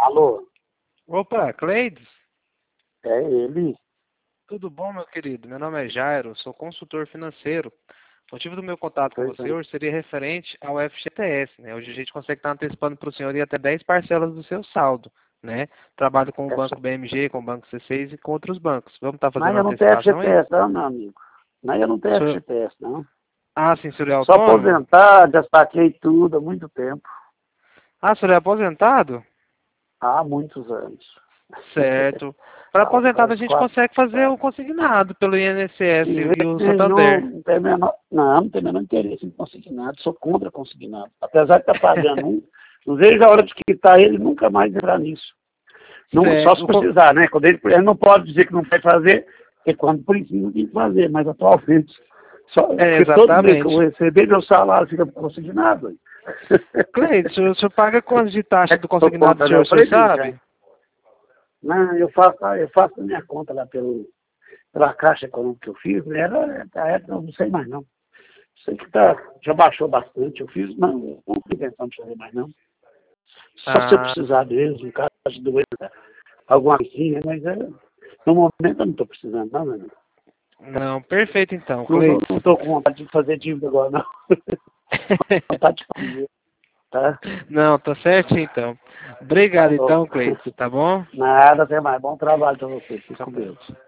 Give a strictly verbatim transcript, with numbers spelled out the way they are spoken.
Alô? Opa, Cleides? É ele? Tudo bom, meu querido? Meu nome é Jairo, sou consultor financeiro. O motivo do meu contato com Pois você é. hoje seria referente ao F G T S, né? Hoje a gente consegue estar antecipando para o senhor ir até dez parcelas do seu saldo, né? Trabalho com o Essa... Banco B M G, com o Banco C seis e com outros bancos. Vamos estar Mas fazendo eu não tenho antecipação aí? F G T S não, meu amigo. Mas eu não tenho Senhor... F G T S não. Ah, sim, o senhor é Sou autônomo? aposentado, já saquei tudo há muito tempo. Ah, o senhor é aposentado? Há muitos anos. Certo. Para Há aposentado a quase gente quatro. consegue fazer o consignado pelo I N S S De e o jeito nenhum, Santander. não tem menor, não, não tem menor interesse em consignado. Sou contra consignado. Apesar de estar pagando um, não vejo a hora de quitar ele nunca mais entrar nisso. Não, só Certo. se O co- precisar, né? Quando ele, ele não pode dizer que não vai fazer, porque quando precisa tem que fazer, mas atualmente, só, É, porque todo mês que eu vou exatamente. receber, meu salário fica consignado. Cleide, o senhor, o senhor paga quanto de taxa É do que eu consignado do conta, né? senhor, Eu o senhor previsto, né? sabe? Não, eu faço, eu faço a minha conta lá pelo, pela Caixa Econômica que eu fiz, né? Era, na época, eu não sei mais não. Sei que tá, já baixou bastante, eu fiz, não, não tenho intenção de fazer mais não. Só se eu Ah, precisar mesmo, em caso de doença, alguma coisinha, mas é, no momento eu não estou precisando não, meu amigo. não, perfeito então, Não, não, Cleides. não tô com vontade de fazer dívida agora, não. Vontade de fazer, tá? Não, tá certo então. Tá Obrigado bom. então, Cleides, tá bom? Nada, até mais. Bom trabalho pra você. Fica com Até. Deus.